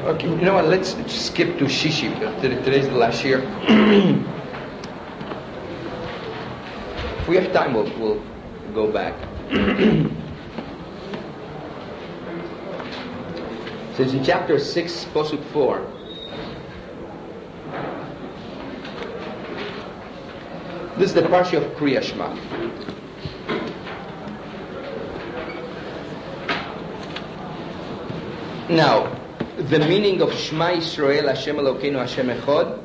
Okay, you know what? Let's skip to Shishi. Today's the last year. If we have time, we'll go back. So it's in chapter 6, Posuk 4. This is the parsha of Kriya Shema. Now, the meaning of Shema Yisrael, Hashem Elokeinu, Hashem Echad,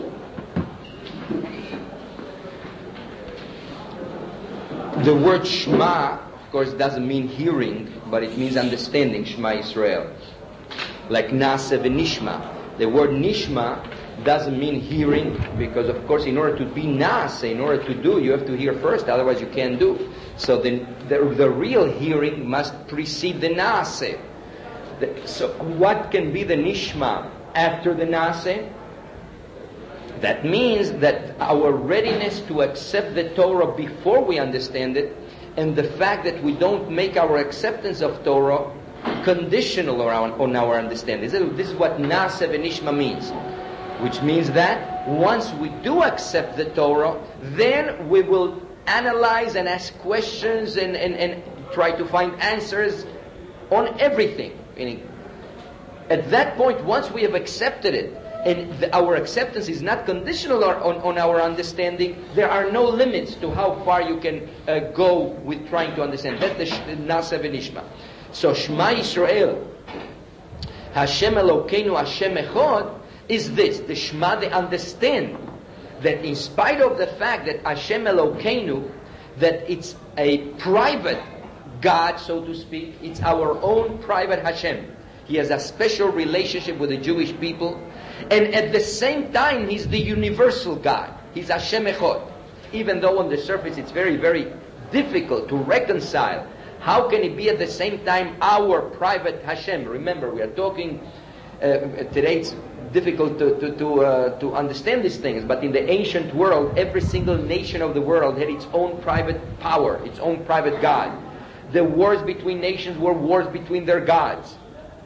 the word Shema, of course, doesn't mean hearing, but it means understanding, Shema Yisrael. Like Nase v'Nishma. The word Nishma doesn't mean hearing, because of course in order to be Nase, in order to do, you have to hear first, otherwise you can't do. So the real hearing must precede the Nase. So what can be the Nishma after the Nase? That means that our readiness to accept the Torah before we understand it, and the fact that we don't make our acceptance of Torah conditional on our understanding. This is what Nase v'Nishma means. Which means that once we do accept the Torah, then we will analyze and ask questions and try to find answers on everything. Meaning, at that point, once we have accepted it, and our acceptance is not conditional on our understanding, there are no limits to how far you can go with trying to understand. That's the Nase v'Nishma. So Shema Yisrael, Hashem Elokeinu, Hashem Echad, is this. The Shema, they understand that in spite of the fact that Hashem Elokeinu, that it's a private God, so to speak, it's our own private Hashem. He has a special relationship with the Jewish people, and at the same time, He's the universal God. He's Hashem Echad. Even though on the surface it's very, very difficult to reconcile. How can it be at the same time our private Hashem? Remember, we are talking, today it's difficult to understand these things, but in the ancient world, every single nation of the world had its own private power, its own private God. The wars between nations were wars between their gods.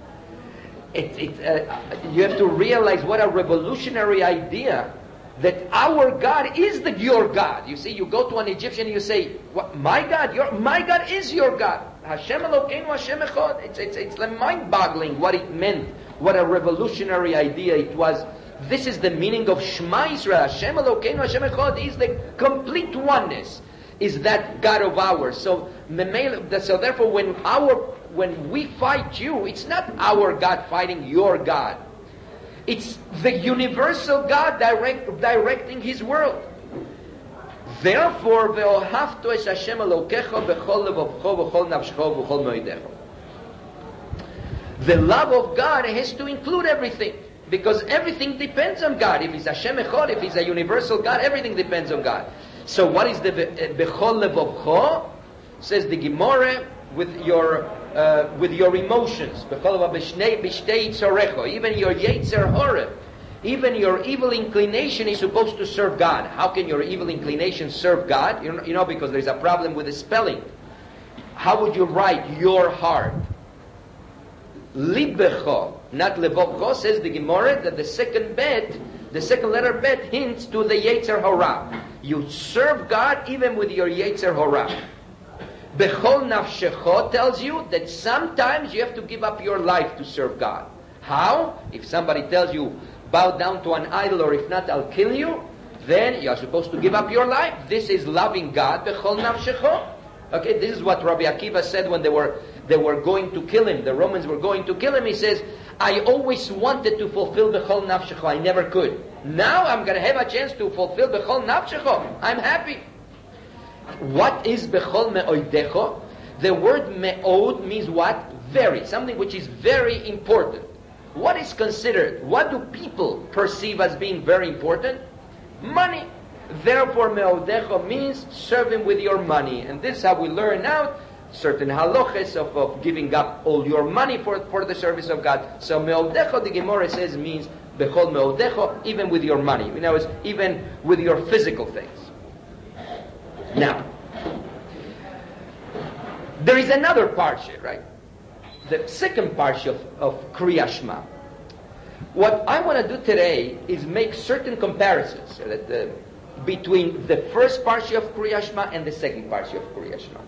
You have to realize what a revolutionary idea that our God is your God. You see, you go to an Egyptian and you say, "What, my God? My God is your God. Hashem Elokeinu, Hashem Echad." It's mind-boggling what it meant. What a revolutionary idea it was. This is the meaning of Shema Yisrael. Hashem Elokeinu, Hashem Echad is the complete oneness. Is that God of ours? So therefore, when we fight you, it's not our God fighting your God. It's the universal God directing His world. Therefore, ve'ohavto es Hashem Elokecha b'chol levavcho v'chol nafshecho v'chol moedecho. The love of God has to include everything, because everything depends on God. If He's Hashem Echad, if He's a universal God, everything depends on God. So what is the b'chol levavcho? Says the Gemara, with your emotions. Even your Yetzer Hara, even your evil inclination is supposed to serve God. How can your evil inclination serve God? You know, because there's a problem with the spelling. How would you write your heart? Libecho, not levavcho, says the Gemara that the second letter bet hints to the Yetzer Hara. You serve God even with your Yetzer Hara. Bechol nafshecho tells you that sometimes you have to give up your life to serve God. How? If somebody tells you, bow down to an idol, or if not, I'll kill you, then you are supposed to give up your life. This is loving God. Bechol nafshecho. Okay, this is what Rabbi Akiva said when they were going to kill him. The Romans were going to kill him. He says, I always wanted to fulfill Bechol nafshecho. I never could. Now I'm going to have a chance to fulfill Bechol nafshecho. I'm happy. What is bechol me'odecho? The word me'od means what? Very. Something which is very important. What is considered? What do people perceive as being very important? Money. Therefore, me'odecho means serve Him with your money. And this is how we learn out certain halaches of giving up all your money for the service of God. So me'odecho, the Gemara says, means bechol me'odecho, even with your money. You know, it's even with your physical things. Now, there is another parsha, right? The second parsha of Kriya Shema. What I want to do today is make certain comparisons between the first parsha of Kriyat Shema and the second parsha of Kriyat Shema.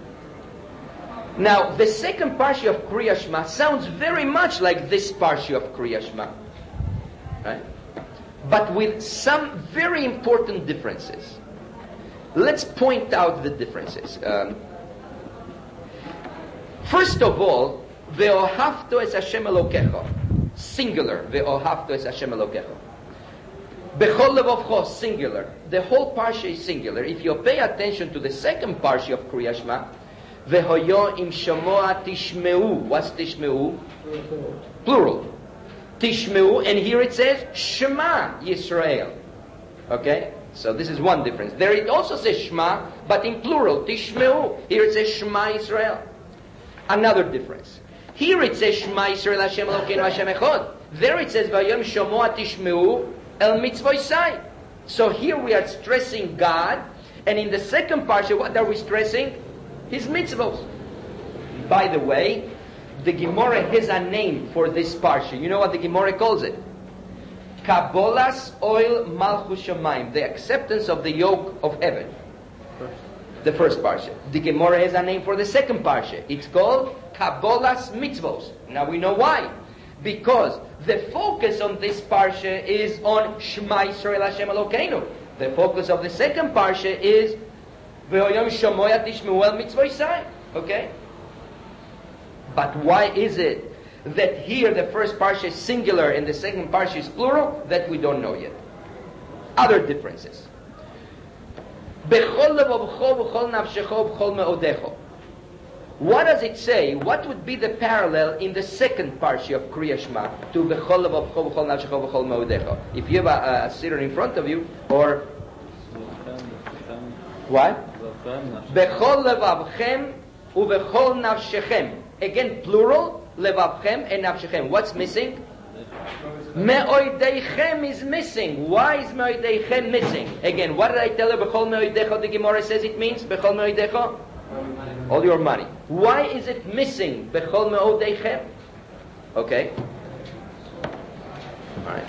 Now, the second parsha of Kriyat Shema sounds very much like this parsha of Kriyat Shema, right? But with some very important differences. Let's point out the differences. First of all, Ve'ohavto es Hashem Elokecha, singular. Ve'ohavto es Hashem Elokecha. Bechol levavcho, singular. The whole parsha is singular. If you pay attention to the second parsha of Kriyat Shema, Vehoyo im shamoa tishmeu. What's tishmeu? Plural. Tishmeu, and here it says Shema Yisrael. Okay? So this is one difference. There it also says Shema, but in plural, Tishmeu. Here it says Shema Yisrael. Another difference. Here it says Shema Yisrael Hashem Elokeinu Hashem Echad. There it says Vayom shamoa tishmeu el mitzvosai. So here we are stressing God, and in the second parsha, what are we stressing? His mitzvos. By the way, the Gemara has a name for this parsha. You know what the Gemara calls it? Kabbalas oil malchus shamayim, the acceptance of the yoke of heaven. The first parsha. The Gemara has a name for the second parsha. It's called Kabbalas mitzvos. Now we know why. Because the focus on this parsha is on Shema Yisrael Hashem Elokeinu. The focus of the second parsha is Ve'oyom shamoya tishmeu el mitzvosai. Okay? But why is it that here the first parsha is singular and the second parsha is plural? That we don't know yet. Other differences. Bechol levavcho v'chol nafshecho v'chol me'odecho. What does it say? What would be the parallel in the second parsha of Kriyat Shema to bechol levavcho v'chol nafshecho v'chol me'odecho? If you have a siddur in front of you, or what? Bechol levavchem uvechol nafshechem. Again, plural, levavchem and nafshechem. What's missing? Me'oideichem is missing. Why is me'oideichem missing? Again, what did I tell you? Bechol me'oidecho, the Gemara says it means. Bechol me'oidecho? All your money. Why is it missing? Bechol me'odeichem? Okay. Alright.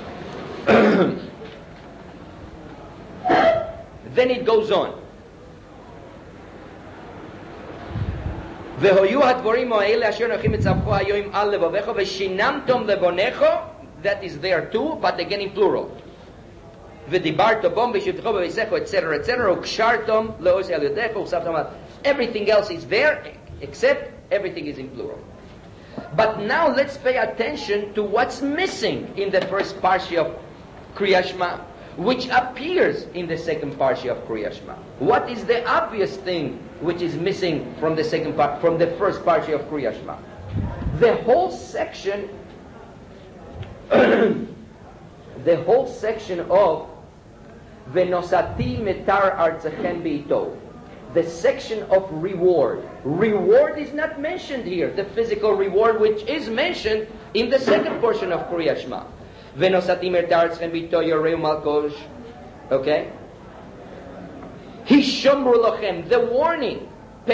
Then it goes on. Vehoyu hadvorim ha'ele asher nochim etzavcho hayoim al levavecho v'shinamtom levonecho. That is there too, but again in plural. V'dibarto bom v'shivtecho v'visecho, etc., etc. Ukshartom le'os el yodecho u'savtom. Everything else is there, except everything is in plural. But now let's pay attention to what's missing in the first parsha of Kriyat Shema, which appears in the second parsha of Kriyat Shema. What is the obvious thing which is missing from the from the first parsha of Kriyat Shema? The whole section, the whole section of Venosati metar artzachem beito, the section of reward. Reward is not mentioned here. The physical reward, which is mentioned in the second portion of Kriyat Shema. Venosati metar artzachem beito yoreu malkosh. Okay. Hishomru lochem, the warning.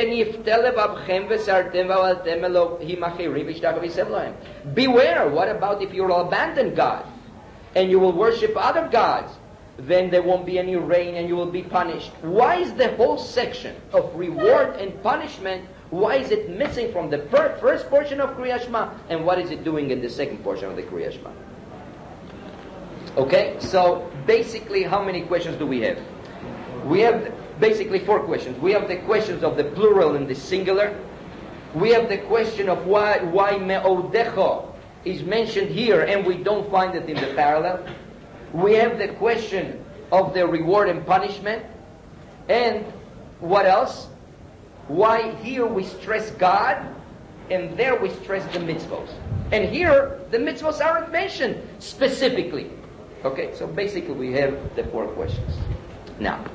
Beware, what about if you will abandon God and you will worship other gods? Then there won't be any rain and you will be punished. Why is the whole section of reward and punishment, why is it missing from the first portion of Kriyat Shema, and what is it doing in the second portion of the Kriyat Shema? Okay, so basically how many questions do we have? We have basically 4 questions. We have the questions of the plural and the singular. We have the question of why me'odecho is mentioned here and we don't find it in the parallel. We have the question of the reward and punishment. And what else? Why here we stress God and there we stress the mitzvos. And here the mitzvos aren't mentioned specifically. Okay, so basically we have the 4 questions. Now,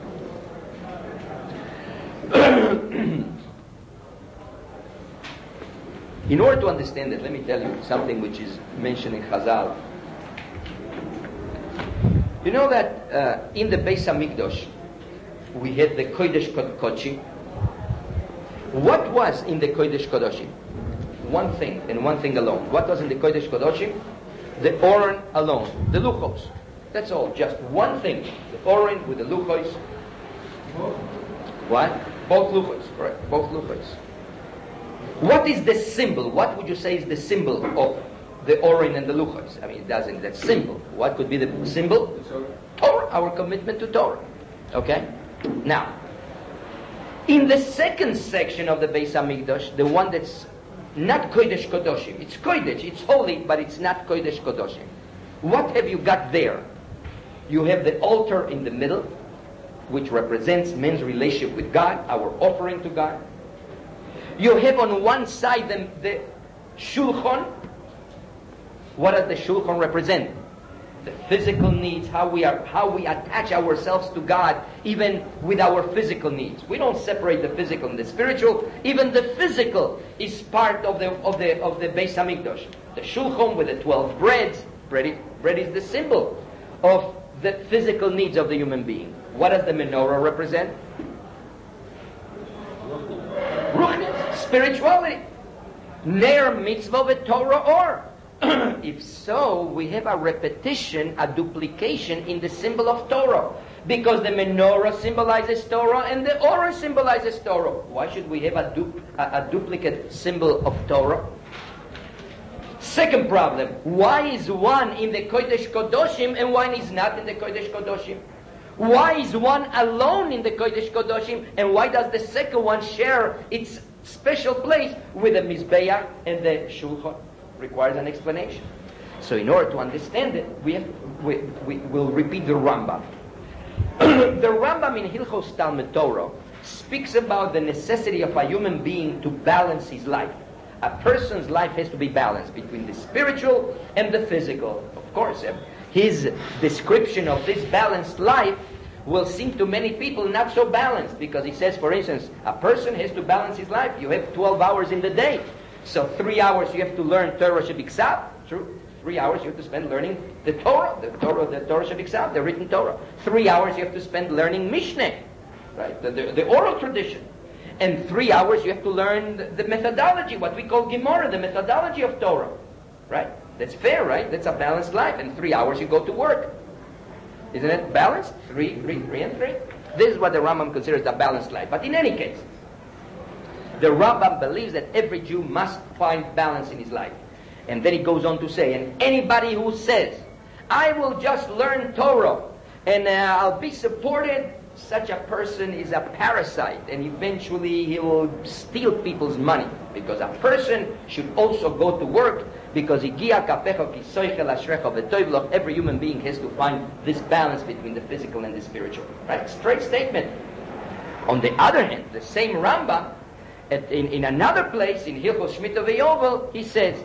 in order to understand it, let me tell you something which is mentioned in Chazal. You know that in the Beis HaMikdash we had the Kodesh Kodashim. What was in the Kodesh Kodashim? One thing and one thing alone. What was in the Kodesh Kodashim? The Oron alone. The Luchos. That's all. Just one thing. The Oron with the Luchos. What? Both Luchos. Correct. Both Luchos. What is the symbol? What would you say is the symbol of the Oron and the Luchos? I mean, it doesn't. That symbol. What could be the symbol? Torah. Our commitment to Torah. Okay? Now, in the second section of the Beis Hamikdash, the one that's not Kodesh Kodoshim. It's Kodesh, it's holy, but it's not Kodesh Kodoshim. What have you got there? You have the altar in the middle, which represents man's relationship with God, our offering to God. You have on one side the Shulchan. What does the Shulchan represent? The physical needs, how we attach ourselves to God, even with our physical needs. We don't separate the physical and the spiritual. Even the physical is part of the Beis Hamikdash. The Shulchan with the 12 breads. Bread is the symbol of the physical needs of the human being. What does the menorah represent? Ruchnis, spirituality. Ner mitzvah v'Torah or. If so, we have a repetition, a duplication in the symbol of Torah. Because the menorah symbolizes Torah and the Oron symbolizes Torah. Why should we have a duplicate symbol of Torah? Second problem, why is one in the Kodesh Kodoshim and one is not in the Kodesh Kodoshim? Why is one alone in the Kodesh Kodoshim and why does the second one share its special place with the Mizbeach and the Shulchan? Requires an explanation. So in order to understand it, we'll repeat the Rambam. The Rambam in Hilchos Talmud Torah speaks about the necessity of a human being to balance his life. A person's life has to be balanced between the spiritual and the physical. Of course, his description of this balanced life will seem to many people not so balanced, because he says, for instance, a person has to balance his life. You have 12 hours in the day. So 3 hours you have to learn Torah Shebiksav. True. 3 hours you have to spend learning the Torah Shebiksav, the written Torah. 3 hours you have to spend learning Mishnah, right? The oral tradition. And 3 hours you have to learn the methodology, what we call Gemara, the methodology of Torah, right? That's fair, right? That's a balanced life. And 3 hours you go to work. Isn't it balanced? Three, and three. This is what the Rambam considers a balanced life. But in any case, the Rambam believes that every Jew must find balance in his life. And then he goes on to say, and anybody who says, I will just learn Torah and I'll be supported, such a person is a parasite, and eventually he will steal people's money. Because a person should also go to work, because every human being has to find this balance between the physical and the spiritual. Right? Straight statement. On the other hand, the same Rambam, in another place, in Hilchos Shemitah V'Yovel, he says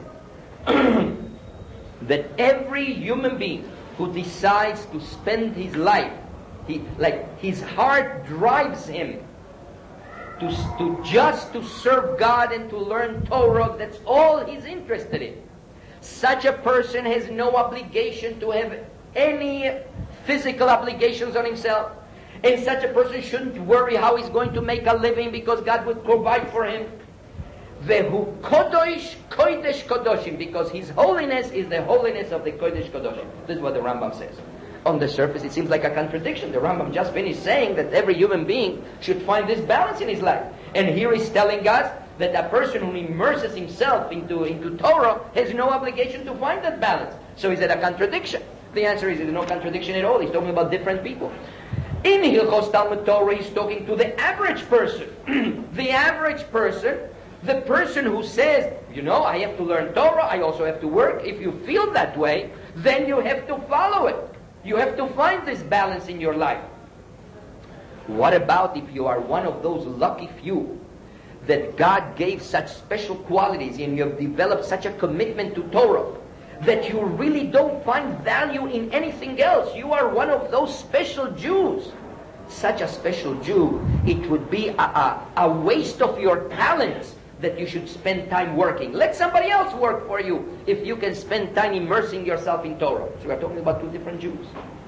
that every human being who decides to spend his life, his heart drives him to serve God and to learn Torah. That's all he's interested in. Such a person has no obligation to have any physical obligations on himself. And such a person shouldn't worry how he's going to make a living, because God would provide for him. Vehu kodosh kodesh kodoshim, because his holiness is the holiness of the kodesh kodoshim. This is what the Rambam says. On the surface, it seems like a contradiction. The Rambam just finished saying that every human being should find this balance in his life. And here he's telling us that a person who immerses himself into Torah has no obligation to find that balance. So is it a contradiction? The answer is there's no contradiction at all. He's talking about different people. In Hilchos Talmud Torah, he's talking to the average person. The average person, the person who says, I have to learn Torah, I also have to work. If you feel that way, then you have to follow it. You have to find this balance in your life. What about if you are one of those lucky few that God gave such special qualities and you have developed such a commitment to Torah that you really don't find value in anything else? You are one of those special Jews. Such a special Jew, it would be a waste of your talents that you should spend time working. Let somebody else work for you if you can spend time immersing yourself in Torah. So we are talking about two different Jews.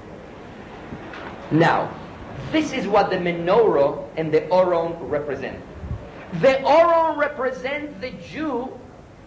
Now, this is what the menorah and the Oron represent. The Oron represents the Jew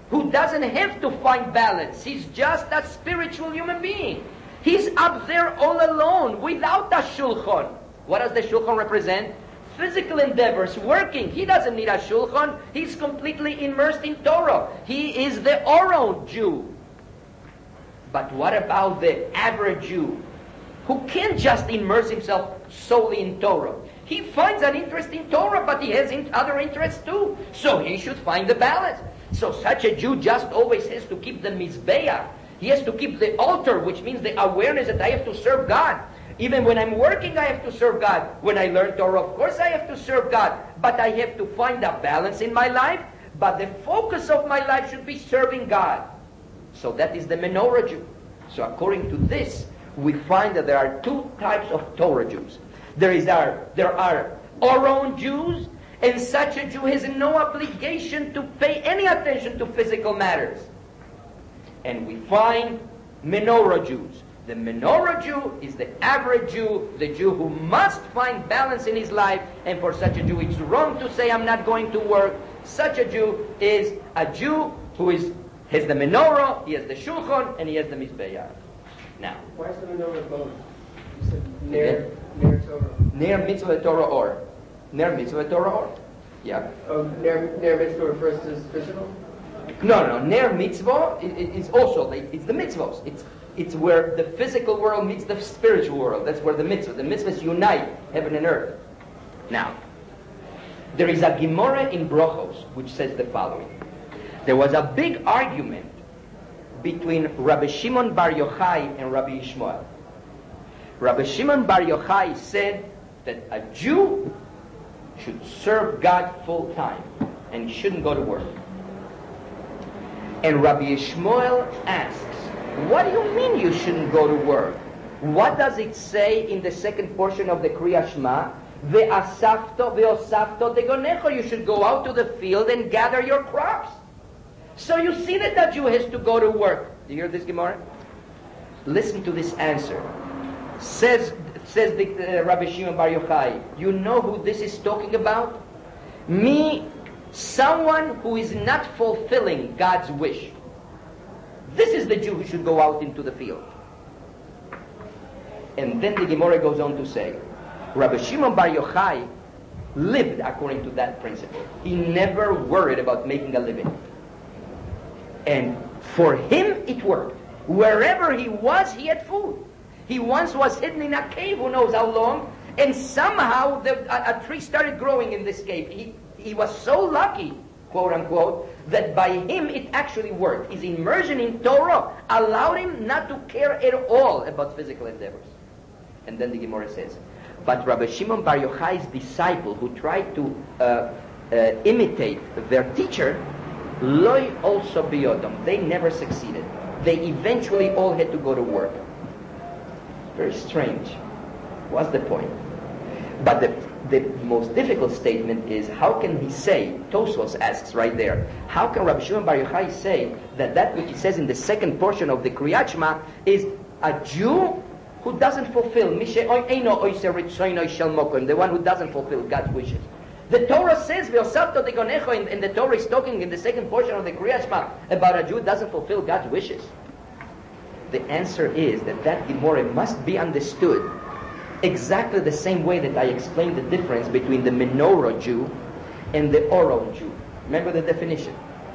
who doesn't have to find balance. He's just a spiritual human being. He's up there all alone, without a shulchan. What does the shulchan represent? Physical endeavors, working. He doesn't need a shulchan. He's completely immersed in Torah. He is the Oron Jew. But what about the average Jew, who can't just immerse himself solely in Torah? He finds an interest in Torah, but he has other interests too. So he should find the balance. So such a Jew just always has to keep the Mizbeach. He has to keep the altar, which means the awareness that I have to serve God. Even when I'm working, I have to serve God. When I learn Torah, of course I have to serve God. But I have to find a balance in my life. But the focus of my life should be serving God. So that is the menorah Jew. So according to this, we find that there are two types of Torah Jews. There are Oron Jews, and such a Jew has no obligation to pay any attention to physical matters. And we find menorah Jews. The menorah Jew is the average Jew, the Jew who must find balance in his life, and for such a Jew it's wrong to say, I'm not going to work. Such a Jew is a Jew who has the menorah, he has the shulchan, and he has the mizbeach. Now, why is the menorah both? You said Ner Torah. Ner mitzvah Torah or. Ner mitzvah Torah or. Yeah. Oh, Ner mitzvah refers to physical? No. Ner mitzvah is also, it's the mitzvahs. It's where the physical world meets the spiritual world. That's where the mitzvahs unite heaven and earth. Now, there is a Gemara in Brochos which says the following. There was a big argument between Rabbi Shimon Bar Yochai and Rabbi Yishmael. Rabbi Shimon Bar Yochai said that a Jew should serve God full time and shouldn't go to work. And Rabbi Yishmael asks, what do you mean you shouldn't go to work? What does it say in the second portion of the Kriya Shema? Ve'asafto ve'osafto degonecho. You should go out to the field and gather your crops. So you see that the Jew has to go to work. Do you hear this Gemara? Listen to this answer. Says the Rabbi Shimon Bar Yochai, you know who this is talking about? Someone who is not fulfilling God's wish. This is the Jew who should go out into the field. And then the Gemara goes on to say, Rabbi Shimon Bar Yochai lived according to that principle. He never worried about making a living. And for him it worked. Wherever he was, he had food. He once was hidden in a cave, who knows how long, and somehow a tree started growing in this cave. He was so lucky, quote unquote, that by him it actually worked. His immersion in Torah allowed him not to care at all about physical endeavors. And then the Gemara says, but Rabbi Shimon Bar Yochai's disciple who tried to imitate their teacher, Loi also biyodom, they never succeeded. They eventually all had to go to work. Very strange. What's the point? But the most difficult statement is, how can he say, Tosfos asks right there, how can Rabbi Shimon Bar Yochai say that which he says in the second portion of the Kriyat Shema is a Jew who doesn't fulfill, the one who doesn't fulfill God's wishes. The Torah says, and the Torah is talking in the second portion of the Kriyat Shema about a Jew who doesn't fulfill God's wishes. The answer is that Gemara must be understood exactly the same way that I explained the difference between the menorah Jew and the Oron Jew. Remember the definition.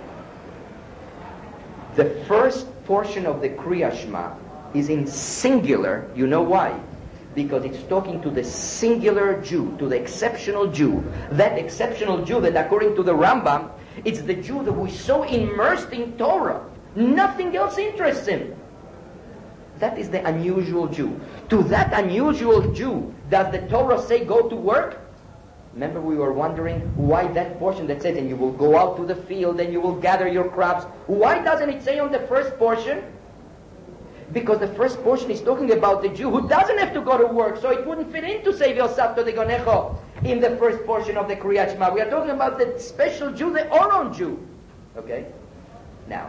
The first portion of the Kriya Shema is in singular. You know why? Because it's talking to the singular Jew, to the exceptional Jew. That exceptional Jew that, according to the Rambam, it's the Jew who is so immersed in Torah, nothing else interests him. That is the unusual Jew. To that unusual Jew, does the Torah say go to work? Remember we were wondering why that portion that says, and you will go out to the field and you will gather your crops. Why doesn't it say on the first portion? Because the first portion is talking about the Jew who doesn't have to go to work, so it wouldn't fit in to say V'osafto degonecho in the first portion of the Kriyat Shema. We are talking about the special Jew, the Oron Jew. Okay? Now,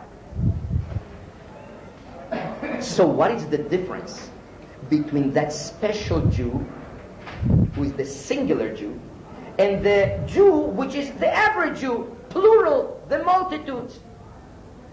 so what is the difference between that special Jew, who is the singular Jew, and the Jew which is the average Jew, plural, the multitudes?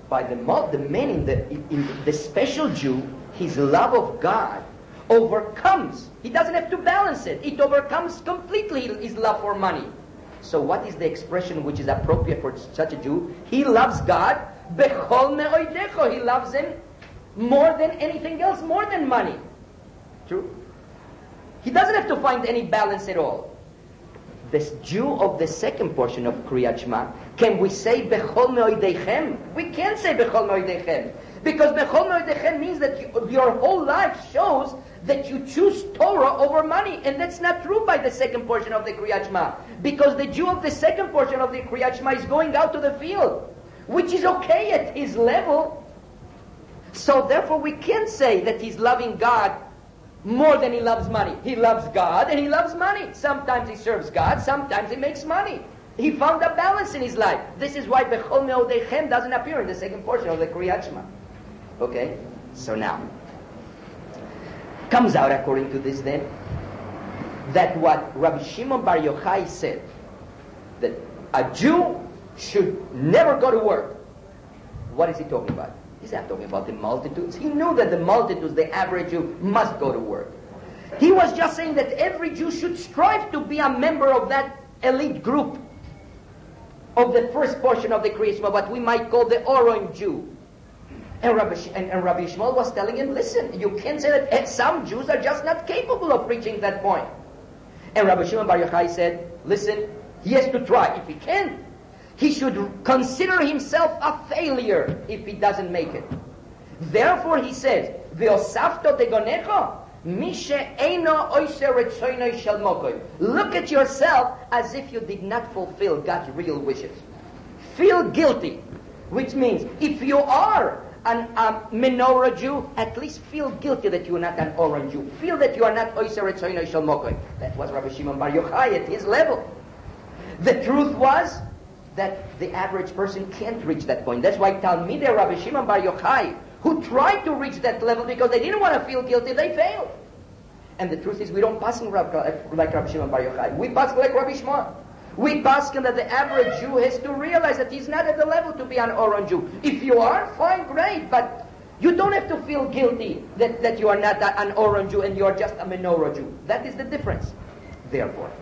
by the man in the special Jew, his love of God overcomes. He doesn't have to balance it. It overcomes completely his love for money. So what is the expression which is appropriate for such a Jew? He loves God. Bechol me'oidecho. He loves him more than anything else, more than money. True? He doesn't have to find any balance at all. This Jew of the second portion of Kriyat Shema, can we say Bechol me'oidechem? We can't say Bechol me'oidechem. Because Bechol me'oidechem means that your whole life shows that you choose Torah over money. And that's not true by the second portion of the Kriyat Shema. Because the Jew of the second portion of the Kriyat Shema is going out to the field, which is okay at his level. So therefore we can't say that he's loving God more than he loves money. He loves God and he loves money. Sometimes he serves God, sometimes he makes money. He found a balance in his life. This is why Bechol me'odechem doesn't appear in the second portion of the Kriyat Shema. Okay? So now, comes out according to this then, that what Rabbi Shimon Bar Yochai said, that a Jew should never go to work. What is he talking about? He's not talking about the multitudes. He knew that the multitudes, the average Jew, must go to work. He was just saying that every Jew should strive to be a member of that elite group of the first portion of the Kriyat Shema, what we might call the Oron Jew. And Rabbi Shmuel was telling him, listen, you can't say that some Jews are just not capable of reaching that point. And Rabbi Shimon Bar Yochai said, listen, he has to try. If he can't, he should consider himself a failure if he doesn't make it. Therefore he says, Ve'osafto degonecho, mi she'eino oise retzoinoi shel mokoi. Look at yourself as if you did not fulfill God's real wishes. Feel guilty, which means if you are a menorah Jew, at least feel guilty that you are not an Oran Jew. Feel that you are not oise retzoinoi shel mokoi. That was Rabbi Shimon Bar Yochai at his level. The truth was that the average person can't reach that point. That's why Talmidei Rabbi Shimon Bar Yochai, who tried to reach that level because they didn't want to feel guilty, they failed. And the truth is, we don't pass like Rabbi Shimon Bar Yochai. We pass like Rabbi Shmuel. We pass that the average Jew has to realize that he's not at the level to be an Oran Jew. If you are, fine, great, but you don't have to feel guilty that you are not an Oran Jew and you are just a menorah Jew. That is the difference. Therefore,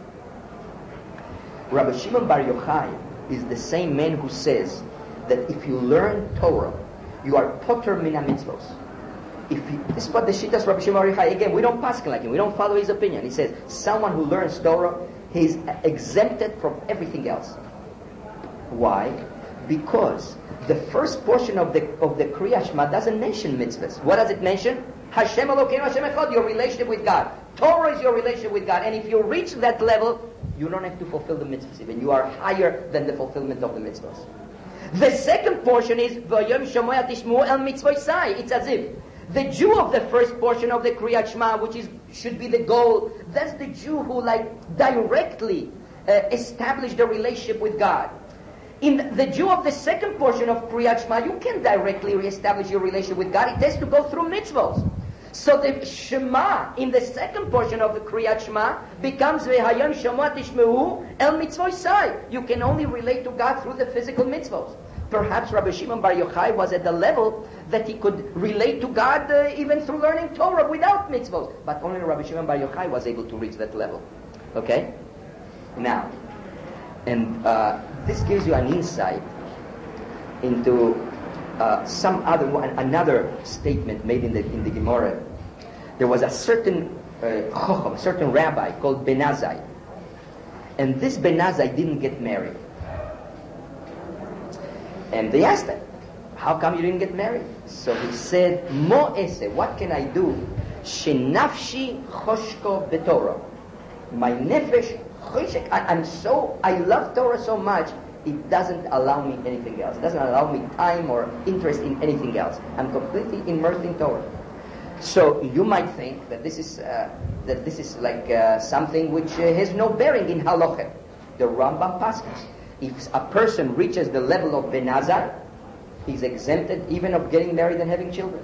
Rabbi Shimon Bar Yochai is the same man who says that if you learn Torah, you are poter min mitzvos. This is what the Shittas Rabbi Shimon Bar Yochai, again, we don't pass like him, we don't follow his opinion. He says, someone who learns Torah, he's exempted from everything else. Why? Because the first portion of the Kriyat Shema doesn't mention mitzvahs. What does it mention? Hashem Elokeinu Hashem Echad, your relationship with God. Torah is your relationship with God. And if you reach that level, you don't have to fulfill the mitzvahs even. You are higher than the fulfillment of the mitzvahs. The second portion is V'yom Shomoya Tishmu El Mitzvosai. It's as if the Jew of the first portion of the Kriyat Shema, which should be the goal, that's the Jew who directly established a relationship with God. In the Jew of the second portion of Kriyat Shema, you can't directly reestablish your relationship with God. It has to go through mitzvahs. So the Shema in the second portion of the Kriyat Shema becomes V'hayom Shema Tishmeu El Mitzvosai. You can only relate to God through the physical mitzvahs. Perhaps Rabbi Shimon Bar Yochai was at the level that he could relate to God even through learning Torah without mitzvahs. But only Rabbi Shimon Bar Yochai was able to reach that level. Okay? Now, and this gives you an insight into another statement made in the Gemara. There was a certain Chacham, a certain rabbi called Ben Azai, and this Ben Azai didn't get married. And they asked him, how come you didn't get married? So he said, Mo ese, what can I do? Shenafshi choshko betorah. My nefesh choshek, I love Torah so much, it doesn't allow me anything else. It doesn't allow me time or interest in anything else. I'm completely immersed in Torah. So you might think that this is like something which has no bearing in halachah. The Rambam paskins, if a person reaches the level of Ben Azai, he's exempted even of getting married and having children.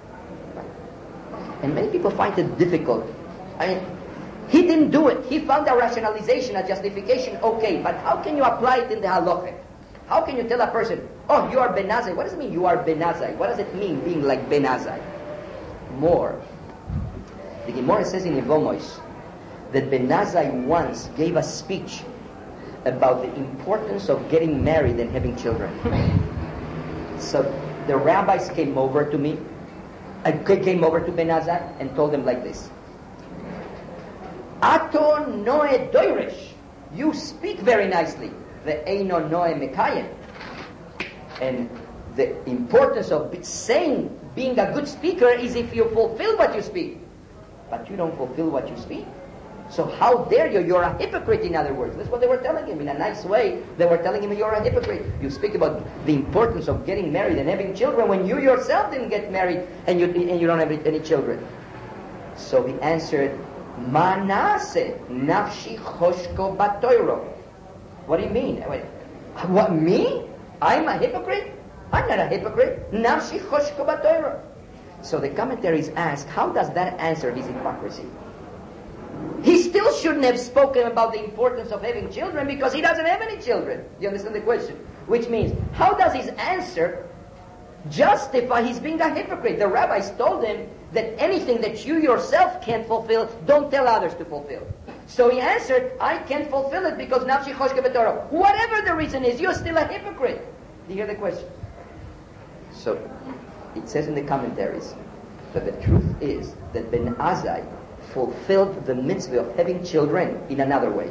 And many people find it difficult. I mean, he didn't do it. He found a rationalization, a justification, okay, but how can you apply it in the halachah? How can you tell a person, Oh, you are Ben Azai. What does it mean you are Ben Azai? What does it mean being like Ben Azai? More. The Gemara says in Yevamos that Ben Azai once gave a speech about the importance of getting married and having children. So the rabbis came over to me, came over to Ben Azai and told him like this. Ato noe doirish. You speak very nicely. The eino noe mekayem. And the importance of saying, being a good speaker is if you fulfill what you speak. But you don't fulfill what you speak. So how dare you? You're a hypocrite, in other words. That's what they were telling him. In a nice way, they were telling him, you're a hypocrite. You speak about the importance of getting married and having children when you yourself didn't get married and you don't have any children. So he answered, Ma nase nafshi choshko batoiro. What do you mean? What, me? I'm a hypocrite? I'm not a hypocrite. Nafshi choshko batoiro. So the commentaries ask, how does that answer his hypocrisy? He still shouldn't have spoken about the importance of having children because he doesn't have any children. Do you understand the question? Which means, how does his answer justify his being a hypocrite? The rabbis told him that anything that you yourself can't fulfill, don't tell others to fulfill. So he answered, I can't fulfill it because nafshi choshke b'Torah. Whatever the reason is, you're still a hypocrite. Do you hear the question? So it says in the commentaries that the truth is that Ben Azai fulfilled the mitzvah of having children in another way.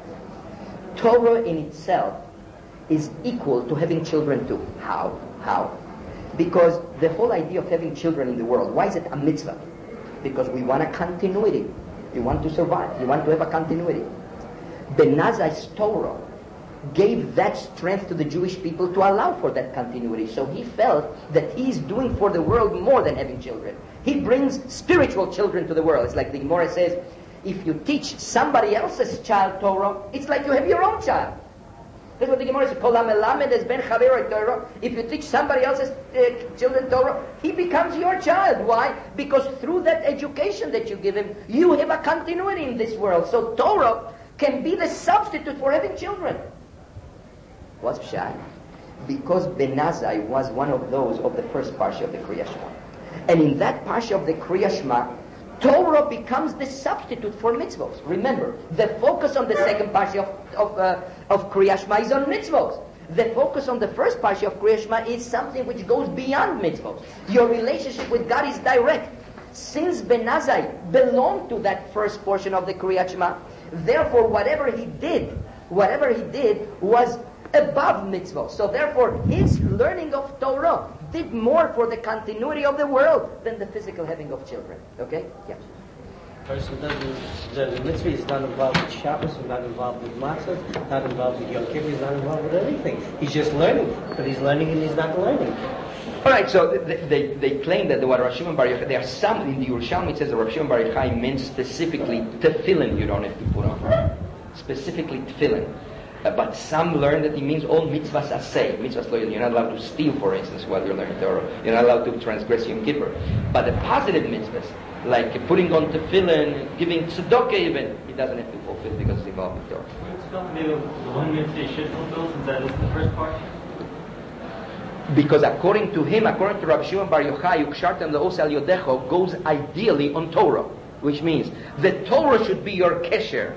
Torah in itself is equal to having children too. How? Because the whole idea of having children in the world, why is it a mitzvah? Because we want a continuity. You want to survive. You want to have a continuity. Ben Azai's Torah gave that strength to the Jewish people to allow for that continuity. So he felt that he's doing for the world more than having children. He brings spiritual children to the world. It's like the Gemara says, if you teach somebody else's child Torah, it's like you have your own child. That's what the Gemara says. Kol hamelamed es ben chaveroi Torah. If you teach somebody else's children Torah, he becomes your child. Why? Because through that education that you give him, you have a continuity in this world. So Torah can be the substitute for having children. What's pshat? Because Ben Azai was one of those of the first parsha of the Kriya Shema. And in that parsha of the Kriya Shema, Torah becomes the substitute for mitzvot. Remember, the focus on the second parsha of Kriya Shema is on mitzvot. The focus on the first parsha of Kriya Shema is something which goes beyond mitzvot. Your relationship with God is direct. Since Ben Azai belonged to that first portion of the Kriya Shema, therefore whatever he did was above mitzvot. So therefore, his learning of Torah did more for the continuity of the world than the physical having of children. Okay? Yeah. Person doesn't, the mitzvah is not involved with Shabbos, he's not involved with Matzah, not involved with Yom Kippur, he's not involved with anything. He's just learning, but he's learning and he's not learning. All right, so they claim that what Rav Shimon Bar Yochai, there are some in the Yerushalmi, it says that Rav Shimon Bar Yochai meant specifically tefillin you don't have to put on. Specifically tefillin. But some learn that he means all mitzvahs asay. Mitzvahs loyal. You're not allowed to steal, for instance, while you're learning Torah. You're not allowed to transgress Yom Kippur. But the positive mitzvahs, like putting on tefillin, giving tzedakah even, he doesn't have to fulfill because it's involved in Torah. Maybe the one mitzvah he should fulfill, since that is the first part? Because according to him, according to Rabbi Shimon Bar Yochai, Ukshartem le'os al yodecho goes ideally on Torah, which means the Torah should be your kesher.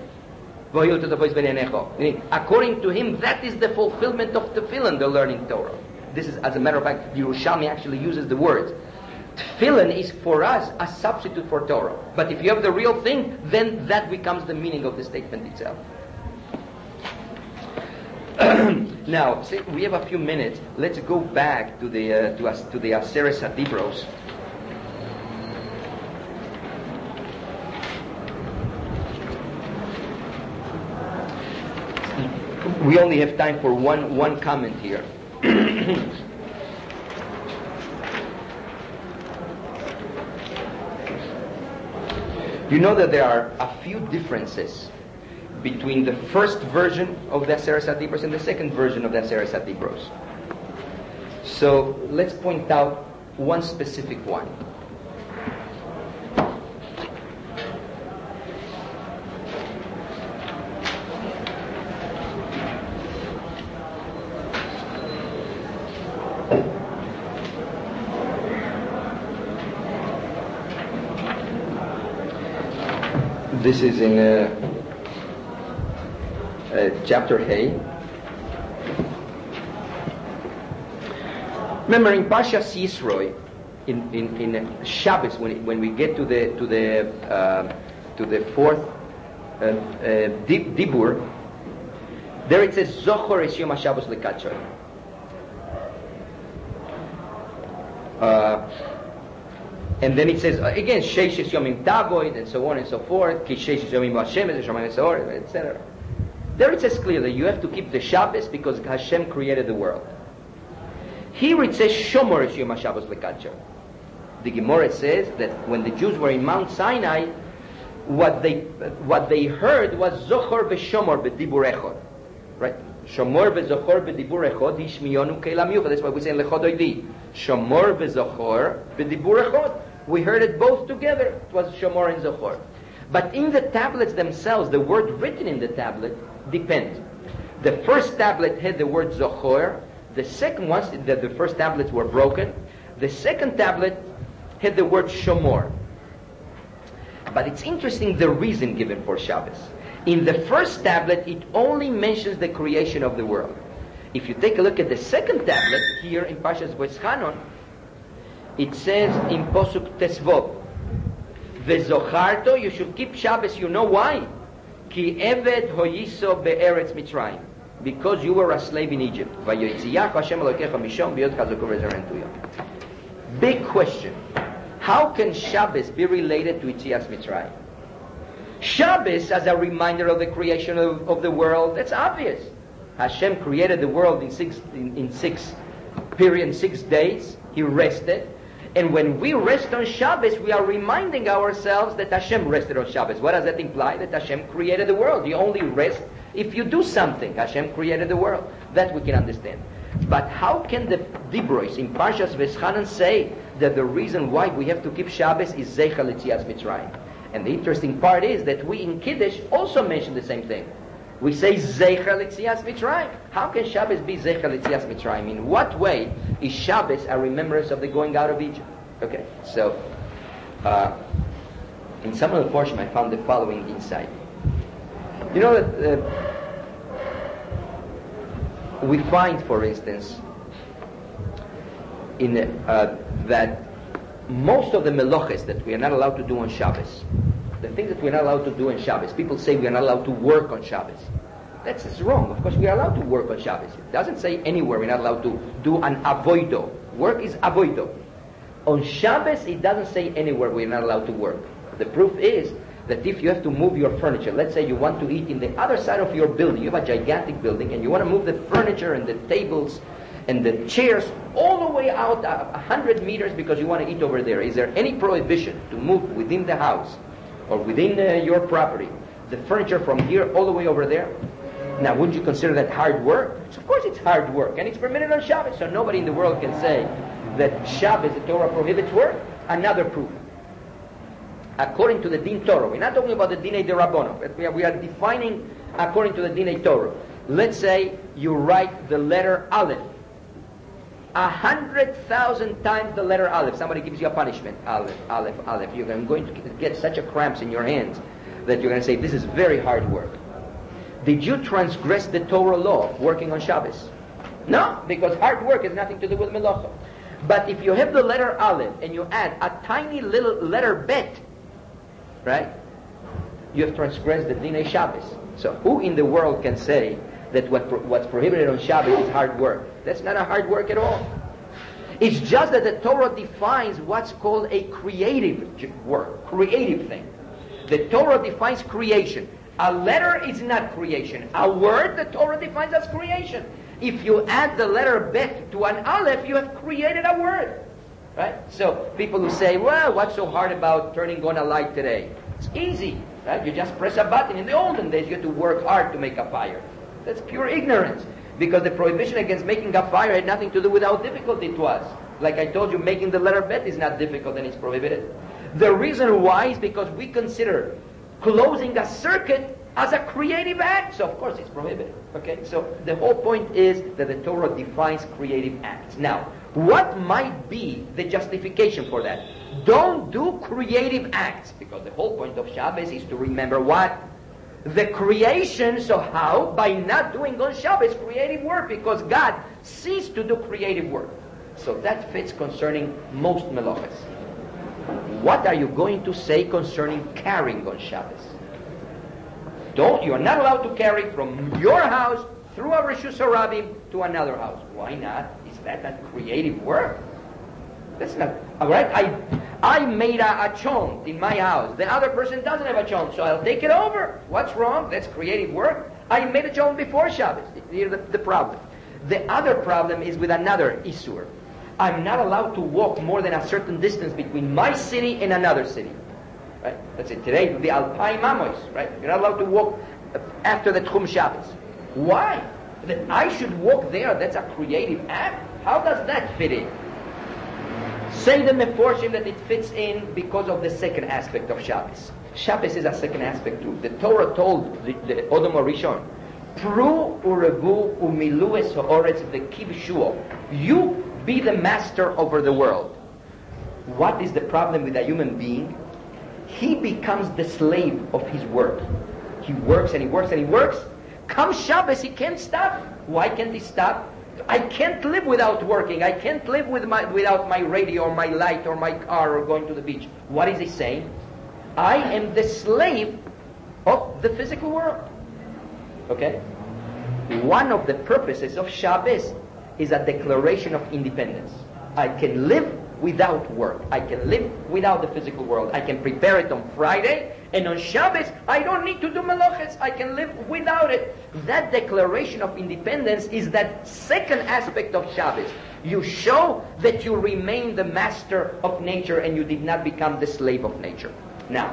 According to him, that is the fulfillment of tefillin, the learning Torah. This is, as a matter of fact, the Yerushalmi actually uses the words. Tefillin is for us a substitute for Torah. But if you have the real thing, then that becomes the meaning of the statement itself. Now, we have a few minutes. Let's go back to the Aseret HaDibros. We only have time for one comment here. You know that there are a few differences between the first version of the Aseret HaDibros and the second version of the Aseret HaDibros. So let's point out one specific one. This is in chapter Hay. Remember in Parshas Yisro, in Shabbos, when we get to the fourth dibur, there it says Zochor es Yom HaShabbos lekatzer. And then it says again Sheish es Yomim Tavoid, and so on and so forth. Ki Sheish es Yomim Hashem, etc. There it says clearly you have to keep the Shabbos because Hashem created the world. Here it says Shomor es Yom HaShabbos lekatzer. The Gemara says that when the Jews were in Mount Sinai, what they heard was Zochor v'Shomor b'dibur echad, right? Shomor v'Zochor b'dibur echad hishmiyonu keilam yuchad. That's why we say lechad oidi. Shomor v'Zochor b'dibur echad. We heard it both together. It was Shomor and Zochor. But in the tablets themselves, the word written in the tablet depends. The first tablet had the word Zochor. The second one, the first tablets were broken. The second tablet had the word Shomor. But it's interesting the reason given for Shabbos. In the first tablet, it only mentions the creation of the world. If you take a look at the second tablet, here in Parshas Vayeschanon, it says in Posuk Tesvov, Ve'zocharto, you should keep Shabbos, you know why? Ki eved hoyiso be'eretz Mitzrayim. Because you were a slave in Egypt. Vayotziach Hashem Elokecha misham b'yod chazoko v'zeren. Big question. How can Shabbos be related to Yetzias Mitzrayim? Shabbos as a reminder of the creation of the world, that's obvious. Hashem created the world in 6 days. He rested. And when we rest on Shabbos, we are reminding ourselves that Hashem rested on Shabbos. What does that imply? That Hashem created the world. You only rest if you do something. Hashem created the world. That we can understand. But how can the Dibros in Parshas Vayeschanon say that the reason why we have to keep Shabbos is Zeicha L'Yetzias Mitzrayim? And the interesting part is that we in Kiddush also mention the same thing. We say Zeicha L'Yetzias Mitzrayim. How can Shabbos be Zeicha L'Yetzias Mitzrayim? In what way is Shabbos a remembrance of the going out of Egypt? Okay, so in some of the portion I found the following insight. You know that we find, for instance, in that most of the meloches that we are not allowed to do on Shabbos, the things that we're not allowed to do on Shabbos, people say we are not allowed to work on Shabbos. That's wrong. Of course, we are allowed to work on Shabbos. It doesn't say anywhere we're not allowed to do an avoido. Work is avoido. On Shabbos, it doesn't say anywhere we're not allowed to work. The proof is that if you have to move your furniture, let's say you want to eat in the other side of your building, you have a gigantic building, and you want to move the furniture and the tables and the chairs all the way out 100 meters because you want to eat over there. Is there any prohibition to move within the house or within your property the furniture from here all the way over there? Now, wouldn't you consider that hard work? So of course it's hard work, and it's permitted on Shabbos, so nobody in the world can say that Shabbos, the Torah prohibits work. Another proof. According to the Din Torah, we're not talking about the Dinei D'Rabbanan, but we are defining according to the Dinei Torah. Let's say you write the letter Aleph 100,000 times the letter Aleph. Somebody gives you a punishment. Aleph, Aleph, Aleph. You're going to get such a cramps in your hands that you're going to say, this is very hard work. Did you transgress the Torah law of working on Shabbos? No, because hard work has nothing to do with melacha. But if you have the letter Aleph and you add a tiny little letter Bet, right? You have transgressed the Dinei Shabbos. So who in the world can say that what's prohibited on Shabbos is hard work? That's not a hard work at all. It's just that the Torah defines what's called a creative work, creative thing. The Torah defines creation. A letter is not creation. A word, the Torah defines as creation. If you add the letter Bet to an Aleph, you have created a word. Right? So people who say, well, what's so hard about turning on a light today? It's easy. Right? You just press a button. In the olden days, you had to work hard to make a fire. That's pure ignorance. Because the prohibition against making a fire had nothing to do with how difficult it was. Like I told you, making the letter Bet is not difficult and it's prohibited. The reason why is because we consider closing a circuit as a creative act. So of course it's prohibited. Okay? So the whole point is that the Torah defines creative acts. Now, What might be the justification for that? Don't do creative acts, because the whole point of Shabbos is to remember what? The creation. So how? By not doing on Shabbos creative work, because God ceased to do creative work. So that fits concerning most melachos. What are you going to say concerning carrying on Shabbos? You are not allowed to carry from your house through a Reshus HaRabim to another house. Why not? Is that not creative work? That's not, all right? I made a chont in my house. The other person doesn't have a chont, so I'll take it over. What's wrong? That's creative work. I made a chont before Shabbos. Here's the problem. The other problem is with another Isur. I'm not allowed to walk more than a certain distance between my city and another city. Right? That's it. Today, the Alpine Mamois, right? You're not allowed to walk after the Tchum Shabbos. Why? That I should walk there, that's a creative act? How does that fit in? Say the Meforshim that it fits in because of the second aspect of Shabbos. Shabbos is a second aspect too. The Torah told the Odom Rishon, Pru urevu umilu es ha'oretz v'kivshuo. You be the master over the world. What is the problem with a human being? He becomes the slave of his work. He works and he works and he works. Come Shabbos, he can't stop. Why can't he stop? I can't live without working. I can't live without my radio or my light or my car or going to the beach. What is he saying? I am the slave of the physical world. Okay? One of the purposes of Shabbos is a declaration of independence. I can live without work. I can live without the physical world. I can prepare it on Friday, and on Shabbos, I don't need to do melachos. I can live without it. That declaration of independence is that second aspect of Shabbos. You show that you remain the master of nature and you did not become the slave of nature. Now,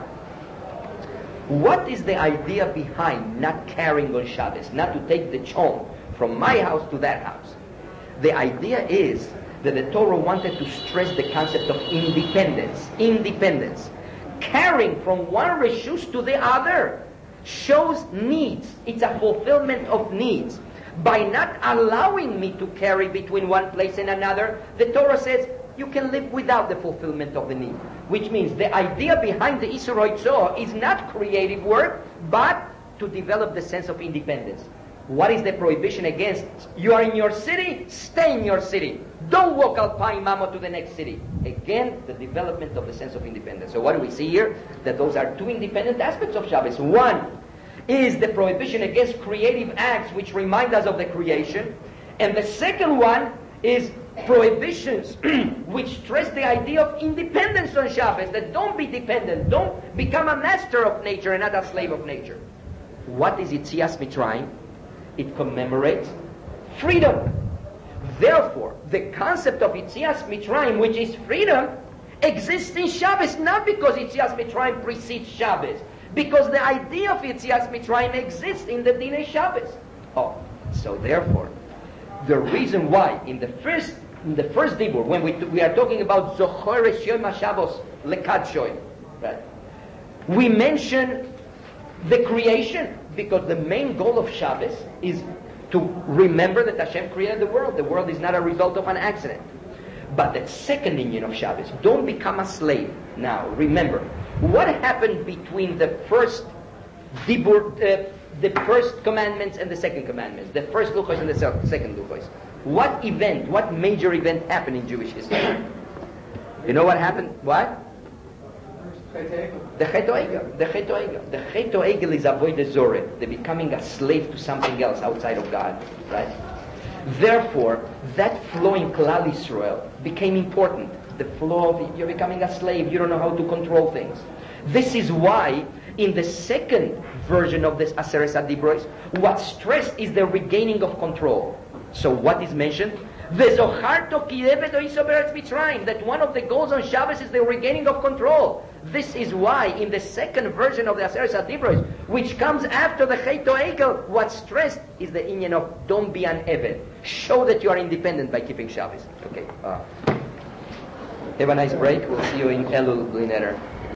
what is the idea behind not carrying on Shabbos, not to take the chon from my house to that house? The idea is that the Torah wanted to stress the concept of independence. Independence. Carrying from one reshus to the other shows needs. It's a fulfillment of needs. By not allowing me to carry between one place and another, the Torah says you can live without the fulfillment of the need. Which means the idea behind the Isur Hotzah is not creative work, but to develop the sense of independence. What is the prohibition against? You are in your city, stay in your city. Don't walk Alpine Mamo to the next city. Again, the development of the sense of independence. So what do we see here? That those are two independent aspects of Shabbos. One is the prohibition against creative acts which remind us of the creation. And the second one is prohibitions which stress the idea of independence on Shabbos. That don't be dependent. Don't become a master of nature and not a slave of nature. What is Yetzias Mitzrayim? It commemorates freedom. Therefore, the concept of Yetzias Mitzrayim, which is freedom, exists in Shabbos, not because Yetzias Mitzrayim precedes Shabbos, because the idea of Yetzias Mitzrayim exists in the Dinei Shabbos. So therefore, the reason why in the first dibur, when we are talking about Zochor Yom HaShabbos Lekadshoy, right? We mention the creation, because the main goal of Shabbos is to remember that Hashem created the world. The world is not a result of an accident. But the second inyan of Shabbos, don't become a slave. Now, remember, what happened between the first dibur, the first commandments and the second commandments, the first luchos and the second luchos? What major event happened in Jewish history? You know what happened? What? The Chet Oegel. The Chet Oegel. The Chet Oegel is avodah zorah. They're becoming a slave to something else outside of God. Right? Therefore, that flow in Klal Yisrael became important. The flow of you're becoming a slave. You don't know how to control things. This is why in the second version of this Aseret HaDibros, what's stressed is the regaining of control. So what is mentioned? That one of the goals on Shabbos is the regaining of control. This is why in the second version of the Aseret HaDibros, which comes after the Chet Oegel, what's stressed is the inyan of don't be an Eved. Show that you are independent by keeping Shabbos. Okay. Have a nice break. We'll see you in Elul Bli Neder.